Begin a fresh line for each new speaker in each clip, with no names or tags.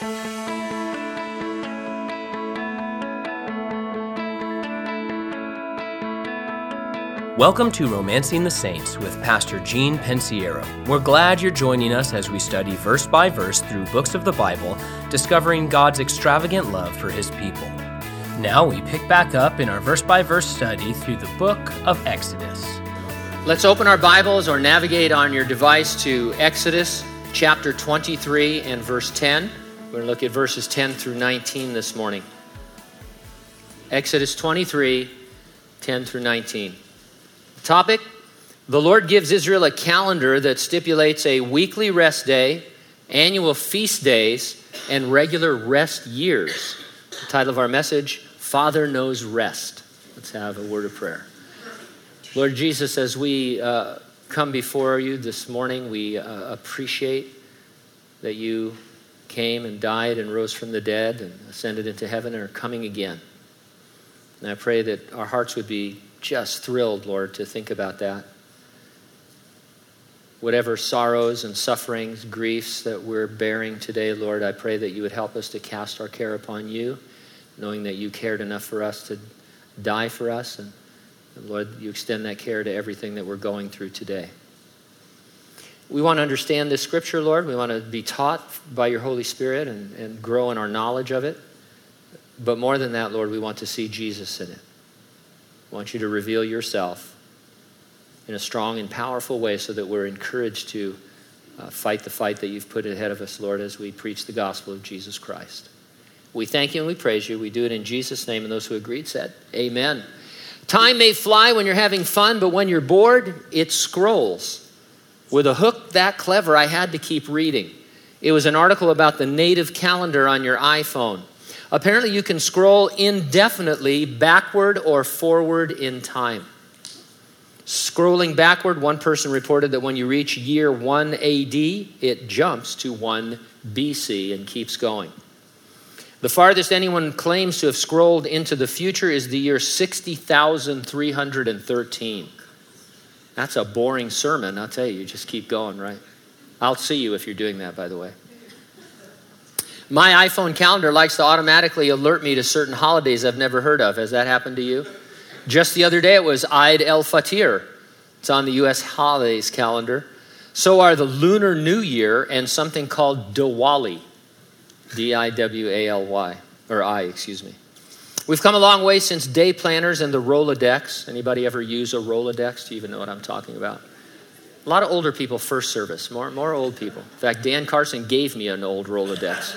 Welcome to Romancing the Saints with Pastor Gene Pensiero. We're glad you're joining us as we study verse by verse through books of the Bible, discovering God's extravagant love for His people. Now we pick back up in our verse by verse study through the book of Exodus.
Let's open our Bibles or navigate on your device to Exodus chapter 23 and verse 10. We're going to look at verses 10 through 19 this morning. Exodus 23, 10 through 19. Topic: the Lord gives Israel a calendar that stipulates a weekly rest day, annual feast days, and regular rest years. The title of our message: Father Knows Rest. Let's have a word of prayer. Lord Jesus, as we come before you this morning, we appreciate that you came and died and rose from the dead and ascended into heaven and are coming again. And I pray that our hearts would be just thrilled, Lord, to think about that. Whatever sorrows and sufferings, griefs that we're bearing today, Lord, I pray that you would help us to cast our care upon you, knowing that you cared enough for us to die for us. And Lord, you extend that care to everything that we're going through today. We want to understand this scripture, Lord. We want to be taught by your Holy Spirit and grow in our knowledge of it. But more than that, Lord, we want to see Jesus in it. I want you to reveal yourself in a strong and powerful way so that we're encouraged to fight the fight that you've put ahead of us, Lord, as we preach the gospel of Jesus Christ. We thank you and we praise you. We do it in Jesus' name, and those who agreed said, amen. Time may fly when you're having fun, but when you're bored, it scrolls. With a hook that clever, I had to keep reading. It was an article about the native calendar on your iPhone. Apparently, you can scroll indefinitely backward or forward in time. Scrolling backward, one person reported that when you reach year 1 AD, it jumps to 1 BC and keeps going. The farthest anyone claims to have scrolled into the future is the year 60,313. That's a boring sermon, I'll tell you. You just keep going, right? I'll see you if you're doing that, by the way. My iPhone calendar likes to automatically alert me to certain holidays I've never heard of. Has that happened to you? Just the other day, it was Eid el-Fitr. It's on the U.S. holidays calendar. So are the Lunar New Year and something called Diwali. D-I-W-A-L-Y. Or I, excuse me. We've come a long way since day planners and the Rolodex. Anybody ever use a Rolodex? Do you even know what I'm talking about? A lot of older people first service, more old people. In fact, Dan Carson gave me an old Rolodex.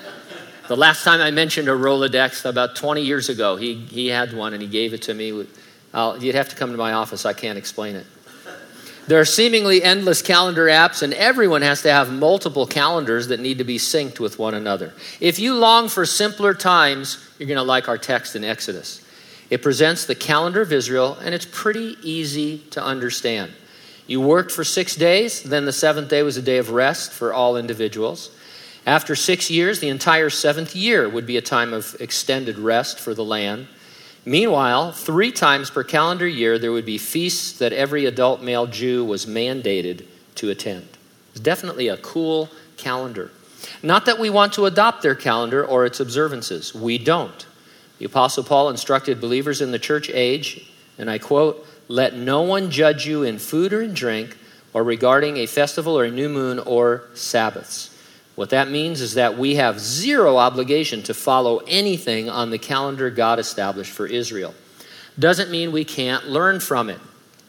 The last time I mentioned a Rolodex, about 20 years ago, he had one and he gave it to me. You'd have to come to my office. I can't explain it. There are seemingly endless calendar apps, and everyone has to have multiple calendars that need to be synced with one another. If you long for simpler times, you're going to like our text in Exodus. It presents the calendar of Israel, and it's pretty easy to understand. You worked for 6 days, then the seventh day was a day of rest for all individuals. After 6 years, the entire seventh year would be a time of extended rest for the land. Meanwhile, 3 times per calendar year, there would be feasts that every adult male Jew was mandated to attend. It's definitely a cool calendar. Not that we want to adopt their calendar or its observances. We don't. The Apostle Paul instructed believers in the church age, and I quote, "Let no one judge you in food or in drink, or regarding a festival or a new moon or Sabbaths." What that means is that we have zero obligation to follow anything on the calendar God established for Israel. Doesn't mean we can't learn from it.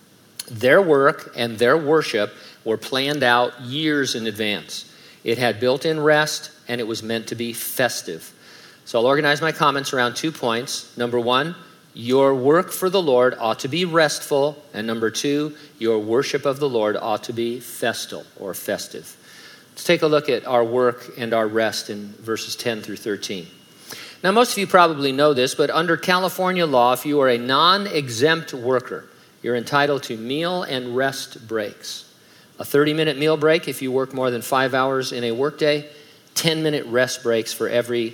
Their work and their worship were planned out years in advance. It had built-in rest, and it was meant to be festive. So I'll organize my comments around 2 points. Number 1, your work for the Lord ought to be restful. And number 2, your worship of the Lord ought to be festal or festive. Let's take a look at our work and our rest in verses 10 through 13. Now, most of you probably know this, but under California law, if you are a non-exempt worker, you're entitled to meal and rest breaks. A 30-minute meal break if you work more than 5 hours in a workday, 10-minute rest breaks for every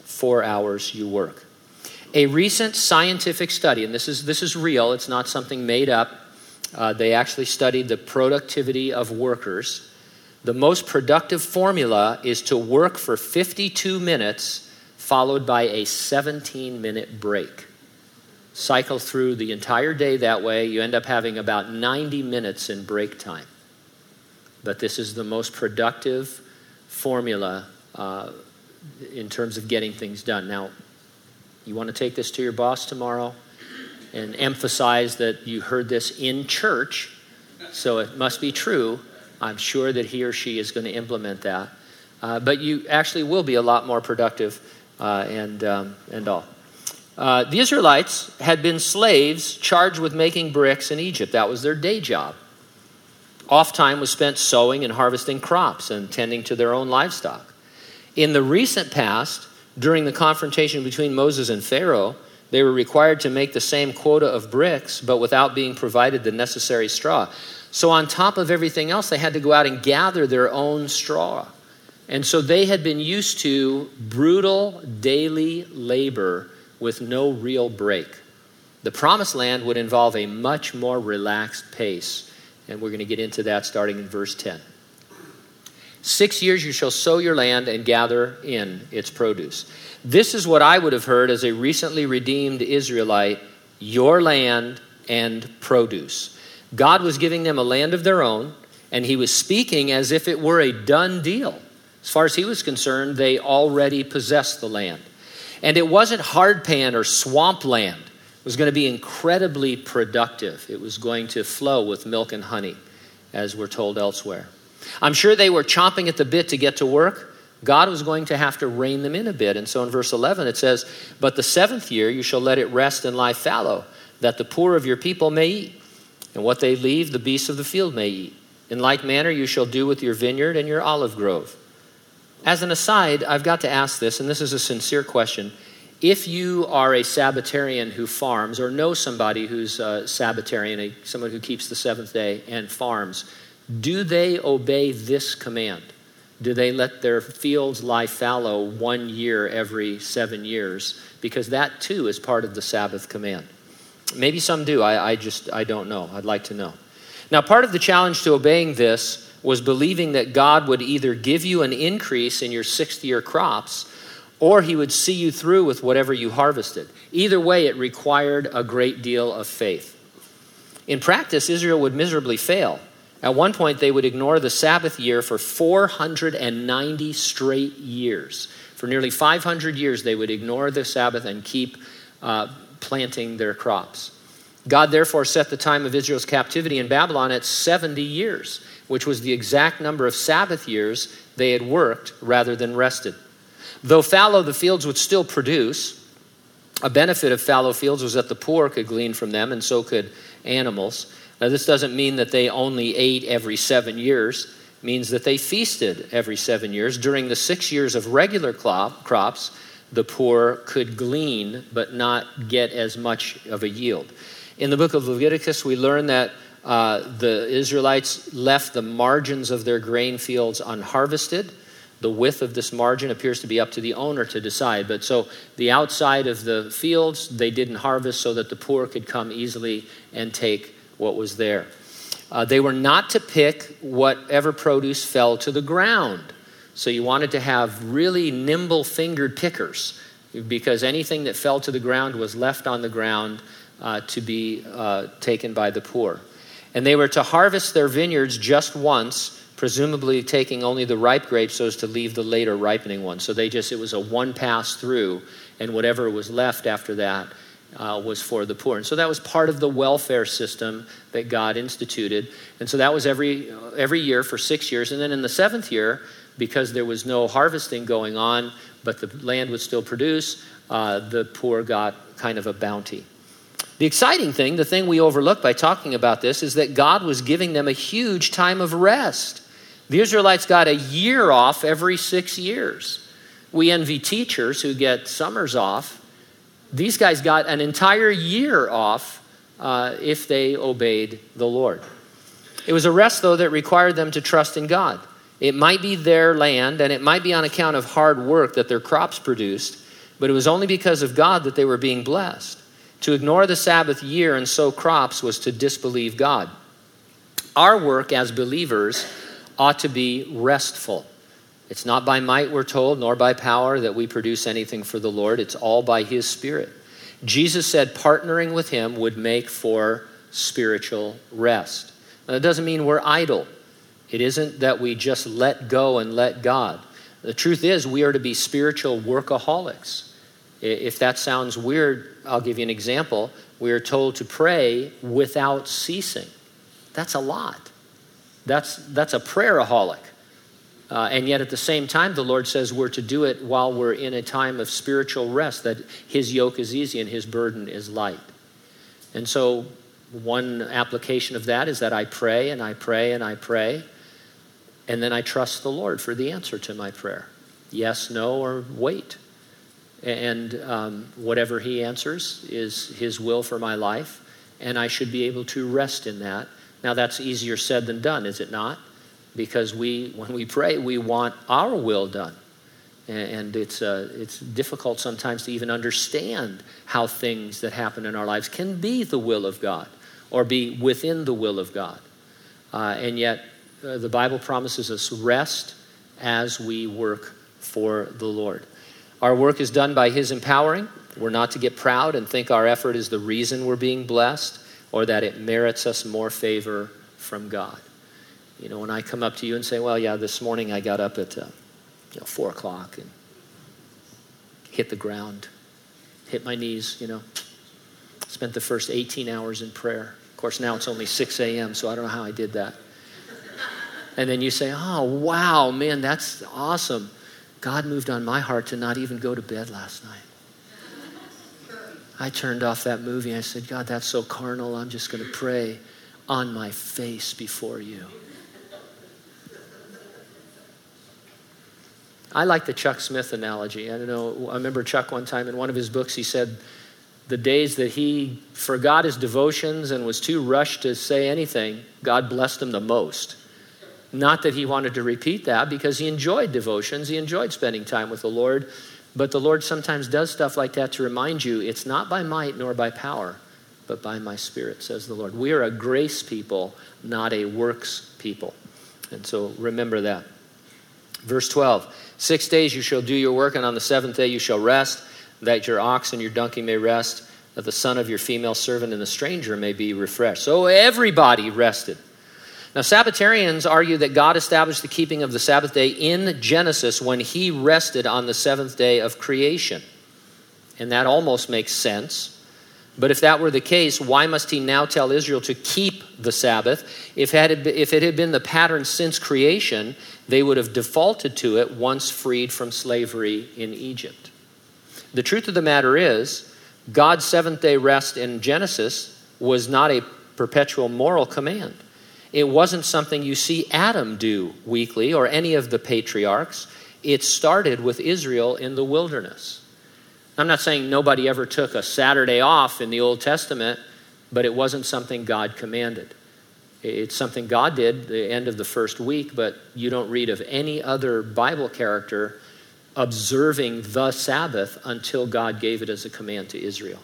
4 hours you work. A recent scientific study, and this is real, it's not something made up. They actually studied the productivity of workers. The most productive formula is to work for 52 minutes followed by a 17-minute break. Cycle through the entire day that way. You end up having about 90 minutes in break time. But this is the most productive formula in terms of getting things done. Now, you want to take this to your boss tomorrow and emphasize that you heard this in church, so it must be true. I'm sure that he or she is going to implement that. But you actually will be a lot more productive and all. The Israelites had been slaves charged with making bricks in Egypt. That was their day job. Off time was spent sowing and harvesting crops and tending to their own livestock. In the recent past, during the confrontation between Moses and Pharaoh, they were required to make the same quota of bricks, but without being provided the necessary straw. So on top of everything else, they had to go out and gather their own straw. And so they had been used to brutal daily labor with no real break. The promised land would involve a much more relaxed pace. And we're going to get into that starting in verse 10. 6 years you shall sow your land and gather in its produce. This is what I would have heard as a recently redeemed Israelite, your land and produce. God was giving them a land of their own, and he was speaking as if it were a done deal. As far as he was concerned, they already possessed the land. And it wasn't hard pan or swamp land. It was going to be incredibly productive. It was going to flow with milk and honey, as we're told elsewhere. I'm sure they were chomping at the bit to get to work. God was going to have to rein them in a bit. And so in verse 11 it says, "But the 7th year you shall let it rest and lie fallow, that the poor of your people may eat. And what they leave, the beasts of the field may eat. In like manner you shall do with your vineyard and your olive grove." As an aside, I've got to ask this, and this is a sincere question. If you are a Sabbatarian who farms, or know somebody who's a Sabbatarian, someone who keeps the 7th day and farms, do they obey this command? Do they let their fields lie fallow 1 year every 7 years? Because that too is part of the Sabbath command. Maybe some do. I don't know. I'd like to know. Now, part of the challenge to obeying this was believing that God would either give you an increase in your 6th year crops, or he would see you through with whatever you harvested. Either way, it required a great deal of faith. In practice, Israel would miserably fail. At one point, they would ignore the Sabbath year for 490 straight years. For nearly 500 years, they would ignore the Sabbath and keep planting their crops. God therefore set the time of Israel's captivity in Babylon at 70 years, which was the exact number of Sabbath years they had worked rather than rested. Though fallow, the fields would still produce. A benefit of fallow fields was that the poor could glean from them, and so could animals. Now, this doesn't mean that they only ate every 7 years. It means that they feasted every 7 years. During the 6 years of regular crops, the poor could glean but not get as much of a yield. In the book of Leviticus, we learn that the Israelites left the margins of their grain fields unharvested. The width of this margin appears to be up to the owner to decide. But so the outside of the fields, they didn't harvest so that the poor could come easily and take what was there. They were not to pick whatever produce fell to the ground. So you wanted to have really nimble-fingered pickers, because anything that fell to the ground was left on the ground to be taken by the poor. And they were to harvest their vineyards just once, presumably taking only the ripe grapes so as to leave the later ripening ones. So it was a one pass through, and whatever was left after that was for the poor. And so that was part of the welfare system that God instituted. And so that was every year for 6 years. And then in the 7th year, because there was no harvesting going on, but the land would still produce, the poor got kind of a bounty. The exciting thing, the thing we overlook by talking about this, is that God was giving them a huge time of rest. The Israelites got a year off every 6 years. We envy teachers who get summers off. These guys got an entire year off if they obeyed the Lord. It was a rest, though, that required them to trust in God. It might be their land, and it might be on account of hard work that their crops produced, but it was only because of God that they were being blessed. To ignore the Sabbath year and sow crops was to disbelieve God. Our work as believers ought to be restful. It's not by might, we're told, nor by power that we produce anything for the Lord. It's all by his Spirit. Jesus said partnering with him would make for spiritual rest. Now, that doesn't mean we're idle. It isn't that we just let go and let God. The truth is we are to be spiritual workaholics. If that sounds weird, I'll give you an example. We are told to pray without ceasing. That's a lot. That's a prayeraholic. And yet at the same time, the Lord says we're to do it while we're in a time of spiritual rest, that his yoke is easy and his burden is light. And so one application of that is that I pray and I pray and I pray, and then I trust the Lord for the answer to my prayer. Yes, no, or wait. And whatever he answers is his will for my life, and I should be able to rest in that. Now that's easier said than done, is it not? Because when we pray, we want our will done. And it's difficult sometimes to even understand how things that happen in our lives can be the will of God or be within the will of God. And yet the Bible promises us rest as we work for the Lord. Our work is done by his empowering. We're not to get proud and think our effort is the reason we're being blessed or that it merits us more favor from God. You know, when I come up to you and say, well, yeah, this morning I got up at 4 o'clock and hit the ground, hit my knees, spent the first 18 hours in prayer. Of course, now it's only 6 a.m., so I don't know how I did that. And then you say, oh, wow, man, that's awesome. God moved on my heart to not even go to bed last night. I turned off that movie and I said, God, that's so carnal. I'm just going to pray on my face before you. I like the Chuck Smith analogy. I remember Chuck one time in one of his books, he said the days that he forgot his devotions and was too rushed to say anything, God blessed him the most. Not that he wanted to repeat that, because he enjoyed devotions, he enjoyed spending time with the Lord, but the Lord sometimes does stuff like that to remind you it's not by might nor by power, but by my Spirit, says the Lord. We are a grace people, not a works people. And so remember that. Verse 12, 6 days you shall do your work, and on the seventh day you shall rest, that your ox and your donkey may rest, that the son of your female servant and the stranger may be refreshed. So everybody rested. Now, Sabbatarians argue that God established the keeping of the Sabbath day in Genesis when he rested on the seventh day of creation. And that almost makes sense. But if that were the case, why must he now tell Israel to keep the Sabbath? If it had been the pattern since creation, they would have defaulted to it once freed from slavery in Egypt. The truth of the matter is, God's seventh-day rest in Genesis was not a perpetual moral command. It wasn't something you see Adam do weekly or any of the patriarchs. It started with Israel in the wilderness. I'm not saying nobody ever took a Saturday off in the Old Testament, but it wasn't something God commanded. It's something God did the end of the first week, but you don't read of any other Bible character observing the Sabbath until God gave it as a command to Israel.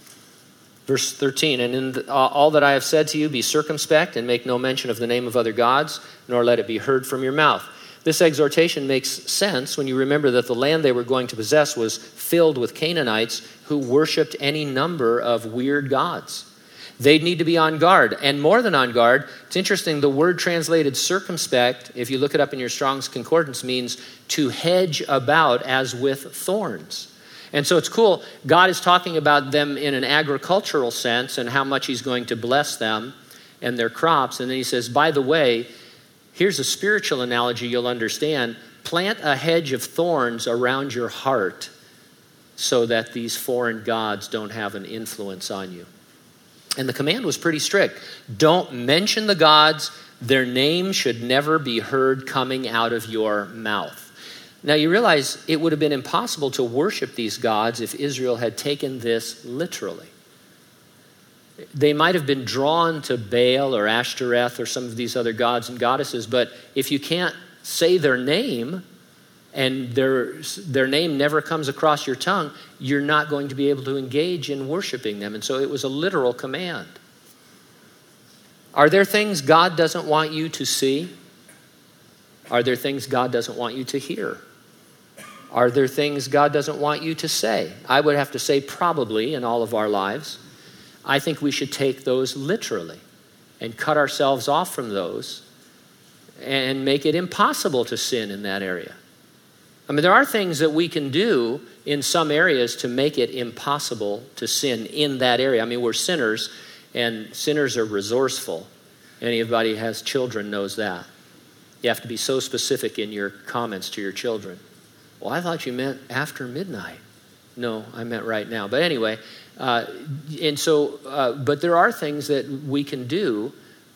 Verse 13, and in all that I have said to you, be circumspect and make no mention of the name of other gods, nor let it be heard from your mouth. This exhortation makes sense when you remember that the land they were going to possess was filled with Canaanites who worshiped any number of weird gods. They'd need to be on guard, and more than on guard. It's interesting, the word translated circumspect, if you look it up in your Strong's Concordance, means to hedge about as with thorns. And so it's cool. God is talking about them in an agricultural sense and how much he's going to bless them and their crops. And then he says, by the way, here's a spiritual analogy you'll understand. Plant a hedge of thorns around your heart so that these foreign gods don't have an influence on you. And the command was pretty strict. Don't mention the gods. Their name should never be heard coming out of your mouth. Now you realize it would have been impossible to worship these gods if Israel had taken this literally. They might have been drawn to Baal or Ashtoreth or some of these other gods and goddesses, but if you can't say their name and their name never comes across your tongue, you're not going to be able to engage in worshiping them. And so it was a literal command. Are there things God doesn't want you to see? Are there things God doesn't want you to hear? Are there things God doesn't want you to say? I would have to say probably in all of our lives. I think we should take those literally and cut ourselves off from those and make it impossible to sin in that area. I mean, there are things that we can do in some areas to make it impossible to sin in that area. I mean, we're sinners, and sinners are resourceful. Anybody who has children knows that. You have to be so specific in your comments to your children. Well, I thought you meant after midnight. No, I meant right now. But anyway, but there are things that we can do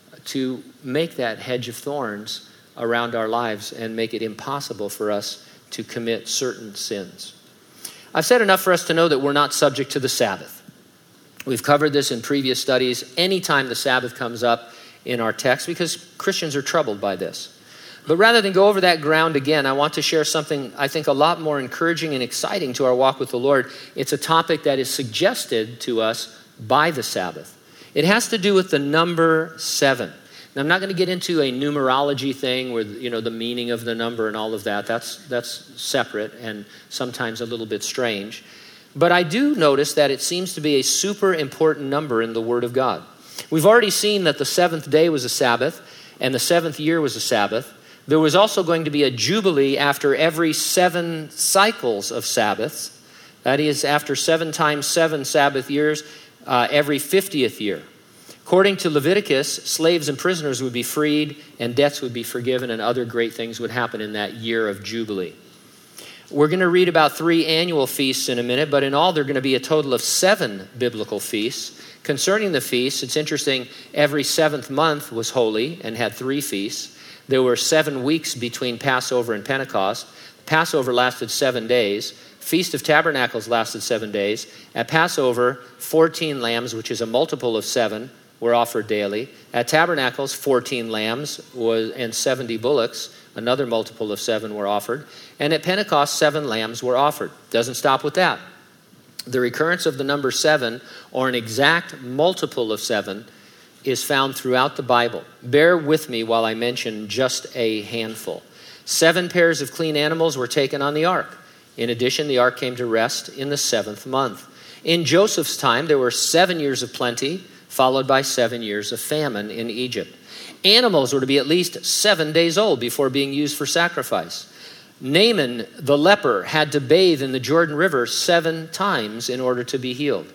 to make that hedge of thorns around our lives and make it impossible for us to commit certain sins. I've said enough for us to know that we're not subject to the Sabbath. We've covered this in previous studies anytime the Sabbath comes up in our text because Christians are troubled by this. But rather than go over that ground again, I want to share something I think a lot more encouraging and exciting to our walk with the Lord. It's a topic that is suggested to us by the Sabbath. It has to do with the number 7. Now, I'm not going to get into a numerology thing where, the meaning of the number and all of that. That's separate and sometimes a little bit strange. But I do notice that it seems to be a super important number in the Word of God. We've already seen that the 7th day was a Sabbath and the 7th year was a Sabbath. There was also going to be a jubilee after every 7 cycles of Sabbaths. That is, after 7 times 7 Sabbath years, every 50th year. According to Leviticus, slaves and prisoners would be freed and debts would be forgiven and other great things would happen in that year of Jubilee. We're going to read about 3 annual feasts in a minute, but in all there are going to be a total of 7 biblical feasts. Concerning the feasts, it's interesting, every 7th month was holy and had 3 feasts. There were 7 weeks between Passover and Pentecost. Passover lasted 7 days. Feast of Tabernacles lasted 7 days. At Passover, 14 lambs, which is a multiple of 7, were offered daily. At Tabernacles, 14 lambs and 70 bullocks, another multiple of 7 were offered. And at Pentecost, 7 lambs were offered. Doesn't stop with that. The recurrence of the number 7, or an exact multiple of 7, is found throughout the Bible. Bear with me while I mention just a handful. 7 pairs of clean animals were taken on the ark. In addition, the ark came to rest in the 7th month. In Joseph's time, there were 7 years of plenty, followed by 7 years of famine in Egypt. Animals were to be at least 7 days old before being used for sacrifice. Naaman, the leper, had to bathe in the Jordan River 7 times in order to be healed.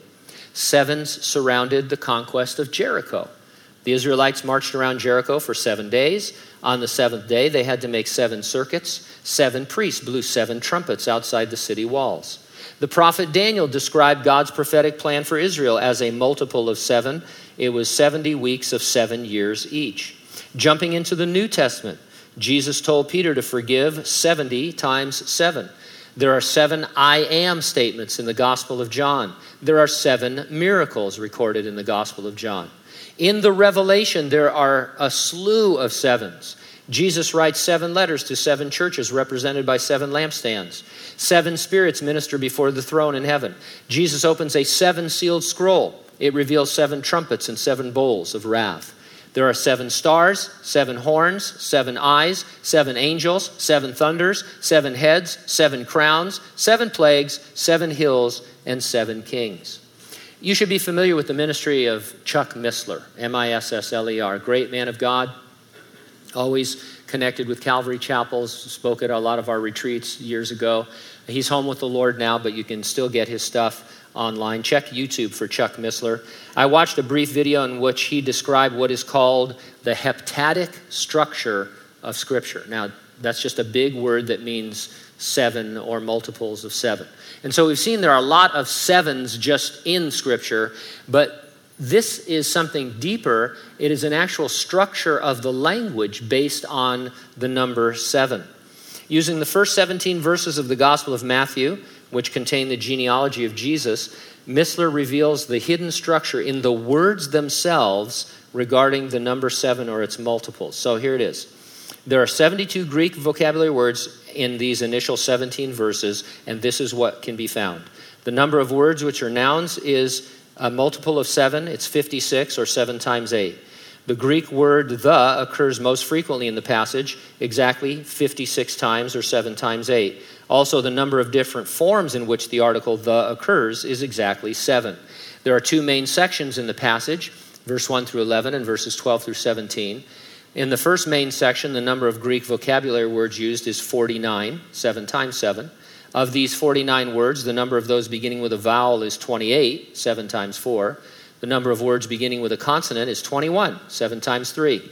7s surrounded the conquest of Jericho. The Israelites marched around Jericho for 7 days. On the 7th day, they had to make 7 circuits. 7 priests blew 7 trumpets outside the city walls. The prophet Daniel described God's prophetic plan for Israel as a multiple of 7. It was 70 weeks of 7 years each. Jumping into the New Testament, Jesus told Peter to forgive 70 times 7. There are 7 I am statements in the Gospel of John. There are 7 miracles recorded in the Gospel of John. In the Revelation, there are a slew of 7s. Jesus writes 7 letters to 7 churches represented by 7 lampstands. 7 spirits minister before the throne in heaven. Jesus opens a 7-sealed scroll. It reveals 7 trumpets and 7 bowls of wrath. There are 7 stars, 7 horns, 7 eyes, 7 angels, 7 thunders, 7 heads, 7 crowns, 7 plagues, 7 hills, and 7 kings. You should be familiar with the ministry of Chuck Missler, M-I-S-S-L-E-R, great man of God, always connected with Calvary Chapels, spoke at a lot of our retreats years ago. He's home with the Lord now, but you can still get his stuff online. Check YouTube for Chuck Missler. I watched a brief video in which he described what is called the heptadic structure of Scripture. Now, that's just a big word that means 7 or multiples of 7. And so we've seen there are a lot of 7s just in Scripture, but this is something deeper. It is an actual structure of the language based on the number 7. Using the first 17 verses of the Gospel of Matthew, which contain the genealogy of Jesus, Missler reveals the hidden structure in the words themselves regarding the number 7 or its multiples. So here it is. There are 72 Greek vocabulary words in these initial 17 verses, and this is what can be found. The number of words which are nouns is a multiple of 7. It's 56, or 7 times 8. The Greek word the occurs most frequently in the passage, exactly 56 times or 7 times 8. Also, the number of different forms in which the article the occurs is exactly 7. There are 2 main sections in the passage, verse 1 through 11 and verses 12 through 17. In the first main section, the number of Greek vocabulary words used is 49, 7 times 7. Of these 49 words, the number of those beginning with a vowel is 28, 7 times 4. The number of words beginning with a consonant is 21, 7 times 3.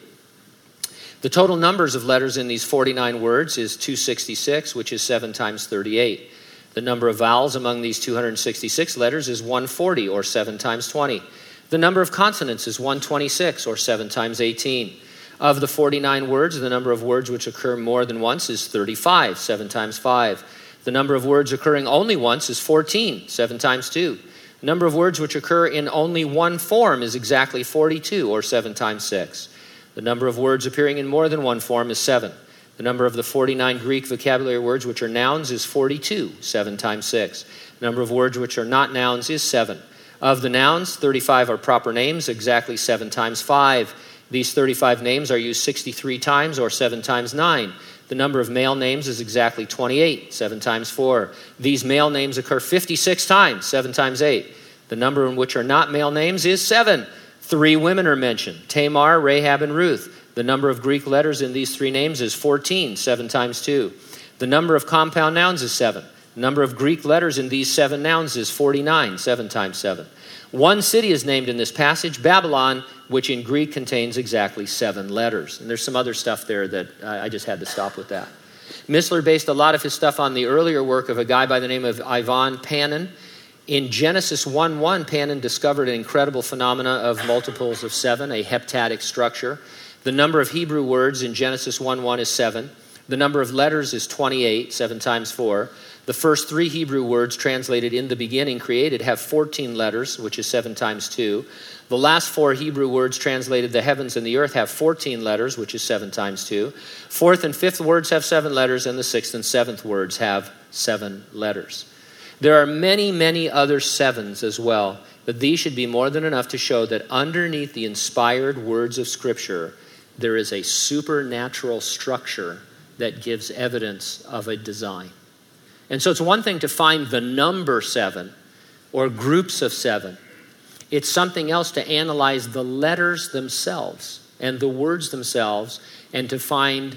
The total numbers of letters in these 49 words is 266, which is 7 times 38. The number of vowels among these 266 letters is 140, or 7 times 20. The number of consonants is 126, or 7 times 18. Of the 49 words, the number of words which occur more than once is 35, 7 times 5. The number of words occurring only once is 14, 7 times 2. The number of words which occur in only one form is exactly 42, or 7 times 6. The number of words appearing in more than one form is 7. The number of the 49 Greek vocabulary words which are nouns is 42, 7 times 6. The number of words which are not nouns is 7. Of the nouns, 35 are proper names, exactly 7 times 5. These 35 names are used 63 times, or 7 times 9. The number of male names is exactly 28, 7 times 4. These male names occur 56 times, 7 times 8. The number in which are not male names is 7. 3 women are mentioned, Tamar, Rahab, and Ruth. The number of Greek letters in these 3 names is 14, 7 times 2. The number of compound nouns is 7. The number of Greek letters in these 7 nouns is 49, 7 times 7. One city is named in this passage, Babylon, which in Greek contains exactly 7 letters. And there's some other stuff there that I just had to stop with that. Missler based a lot of his stuff on the earlier work of a guy by the name of Ivan Panin. In Genesis 1:1, Panin discovered an incredible phenomena of multiples of 7, a heptadic structure. The number of Hebrew words in Genesis 1:1 is 7. The number of letters is 28, 7 times 4. The first 3 Hebrew words translated in the beginning created have 14 letters, which is 7 times 2. The last 4 Hebrew words translated the heavens and the earth have 14 letters, which is 7 times 2. 4th and 5th words have 7 letters, and the 6th and 7th words have 7 letters. There are many, many other 7s as well, but these should be more than enough to show that underneath the inspired words of Scripture, there is a supernatural structure that gives evidence of a design. And so it's one thing to find the number 7 or groups of 7. It's something else to analyze the letters themselves and the words themselves and to find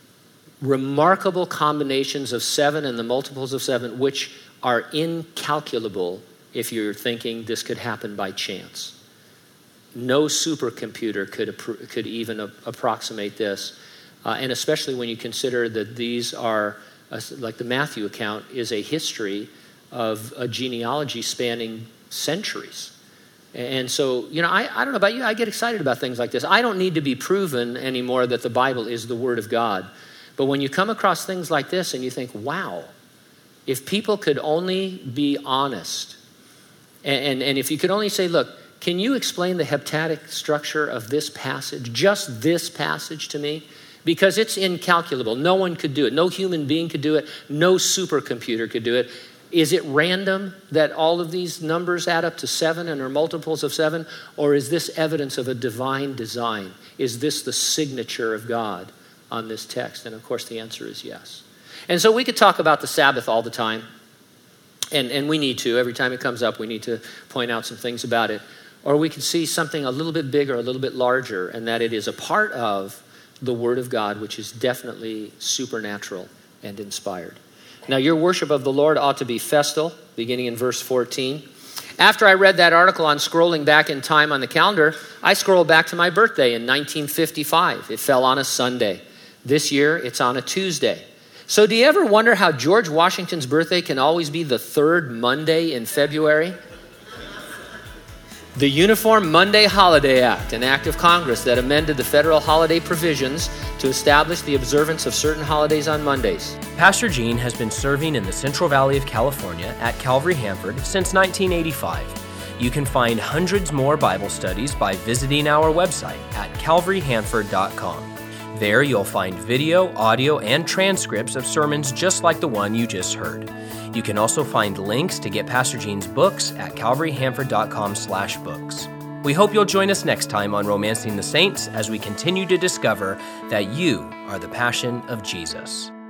remarkable combinations of 7 and the multiples of 7 which are incalculable if you're thinking this could happen by chance. No supercomputer could even approximate this, and especially when you consider that these are, like the Matthew account, is a history of a genealogy spanning centuries. And so, I don't know about you, I get excited about things like this. I don't need to be proven anymore that the Bible is the Word of God. But when you come across things like this and you think, wow, if people could only be honest, and if you could only say, look, can you explain the heptadic structure of this passage, just this passage to me? Because it's incalculable. No one could do it. No human being could do it. No supercomputer could do it. Is it random that all of these numbers add up to 7 and are multiples of 7? Or is this evidence of a divine design? Is this the signature of God on this text? And of course the answer is yes. And so we could talk about the Sabbath all the time. And we need to. Every time it comes up, we need to point out some things about it. Or we could see something a little bit bigger, a little bit larger, and that it is a part of the Word of God, which is definitely supernatural and inspired. Now, your worship of the Lord ought to be festal, beginning in verse 14. After I read that article on scrolling back in time on the calendar, I scrolled back to my birthday in 1955. It fell on a Sunday. This year, it's on a Tuesday. So do you ever wonder how George Washington's birthday can always be the 3rd Monday in February? The Uniform Monday Holiday Act, an act of Congress that amended the federal holiday provisions to establish the observance of certain holidays on Mondays.
Pastor Gene has been serving in the Central Valley of California at Calvary Hanford since 1985. You can find hundreds more Bible studies by visiting our website at calvaryhanford.com. There you'll find video, audio, and transcripts of sermons just like the one you just heard. You can also find links to get Pastor Gene's books at calvaryhanford.com/books. We hope you'll join us next time on Romancing the Saints as we continue to discover that you are the passion of Jesus.